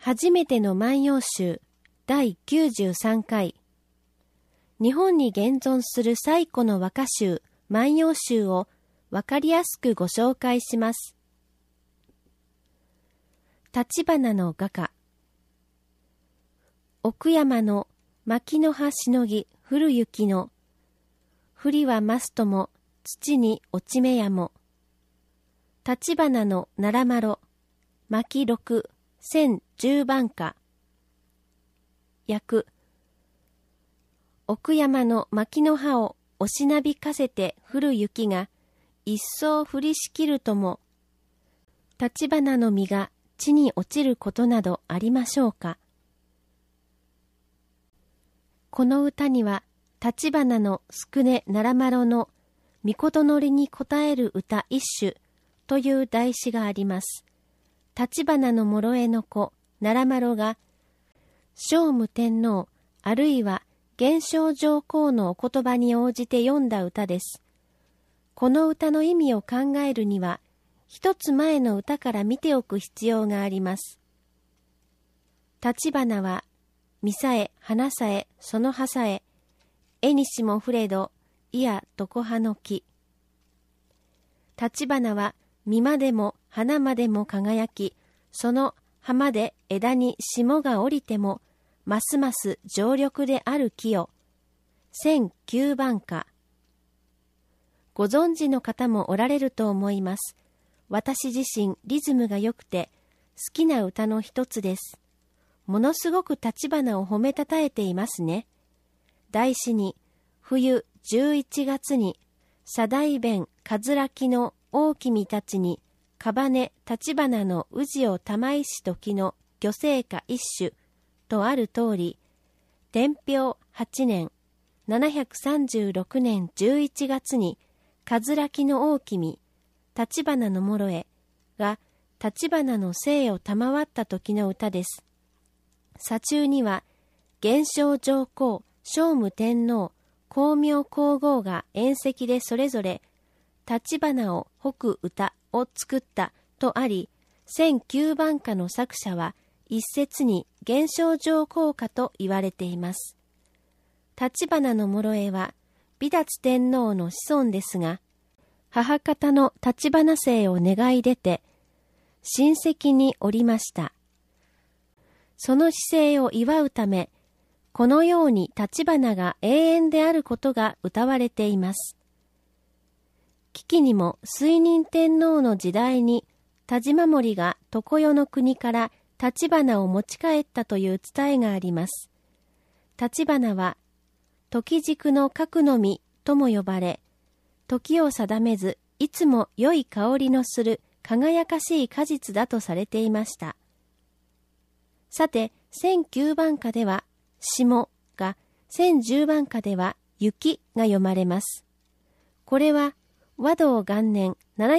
初めての万葉集第93回。日本に現存する最古の和歌集万葉集をわかりやすくご紹介します。橘の画家。奥山の牧の葉しのぎ降る雪の、降りは増すとも土に落ち目やも。橘の奈良麻呂牧六千十番歌。訳。奥山の牧の葉を押しなびかせて降る雪が一層降りしきるとも、橘の実が地に落ちることなどありましょうか。この歌には橘の宿根奈良麻呂の命のりに応える歌一首という題詩があります。橘の諸江の子奈良麻呂が聖武天皇あるいは元正上皇のお言葉に応じて読んだ歌です。この歌の意味を考えるには一つ前の歌から見ておく必要があります。橘は実さえ花さえその葉さえ絵にしも触れどいや常葉の木。橘は実までも花までも輝き、その葉まで枝に霜が降りてもますます常緑である木よ。千九番歌。ご存知の方もおられると思います。私自身リズムが良くて好きな歌の一つです。ものすごく橘を褒めたたえていますね。題詩に冬11月に左大弁かずらきの大君たちにかばね橘の宇治を玉石時の漁生歌一首とある通り、天平8年736年11月にかずらきの大君橘の諸江が橘の生を賜った時の歌です。左中には元正上皇聖武天皇光明皇后が宴席でそれぞれ橘を褒く歌を作ったとあり、千九番歌の作者は一説に元正上皇家と言われています。橘の諸江は美達天皇の子孫ですが、母方の橘姓を願い出て親戚におりました。その姿勢を祝うため、このように橘が永遠であることが謳われています。危機にも垂仁天皇の時代に田島守が常世の国から橘を持ち帰ったという伝えがあります。橘は時軸の核の実とも呼ばれ、時を定めずいつも良い香りのする輝かしい果実だとされていました。さて、千九番歌では霜が、千十番歌では雪が読まれます。これは和道元年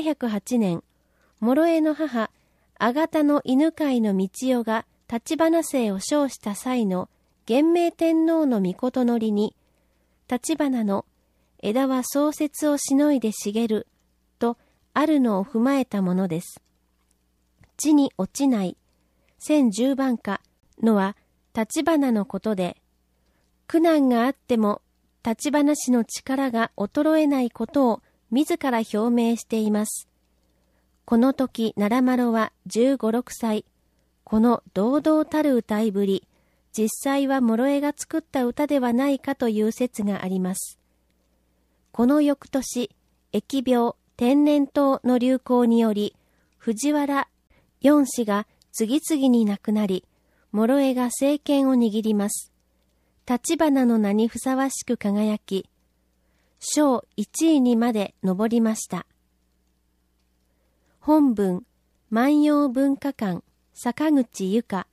708年、諸江の母、あがたの犬飼の道代が橘姓を称した際の元明天皇の命のりに、橘の枝は創設をしのいで茂るとあるのを踏まえたものです。地に落ちない千十番歌のは橘のことで、苦難があっても橘氏の力が衰えないことを自ら表明しています。この時奈良麻呂は15、6歳。この堂々たる歌いぶり、実際は諸江が作った歌ではないかという説があります。この翌年、疫病、天然痘の流行により、藤原四氏が次々に亡くなり、諸江が政権を握ります。橘の名にふさわしく輝き、賞1位にまで上りました。本文、万葉文化館、坂口由香。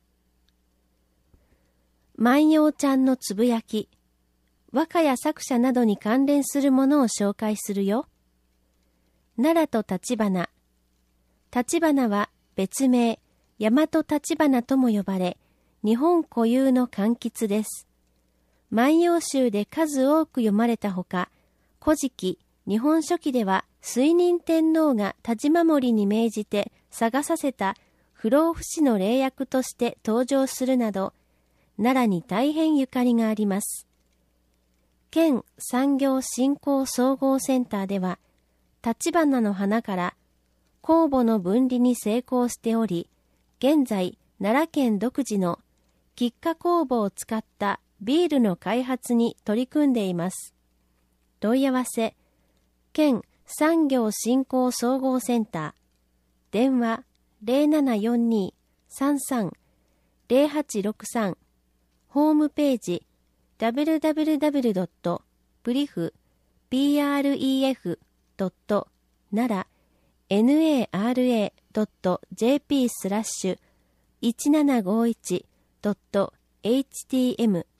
万葉ちゃんのつぶやき。和歌や作者などに関連するものを紹介するよ。奈良と橘。橘は別名、大和橘とも呼ばれ、日本固有の柑橘です。万葉集で数多く読まれたほか、古事記、日本書紀では、垂仁天皇が田島守に命じて探させた不老不死の霊薬として登場するなど、奈良に大変ゆかりがあります。県産業振興総合センターでは、立花の花から酵母の分離に成功しており、現在奈良県独自の菊花酵母を使ったビールの開発に取り組んでいます。問い合わせ、県産業振興総合センター、電話 0742-33-0863、ホームページ www.brief.nara.jp/1751.htm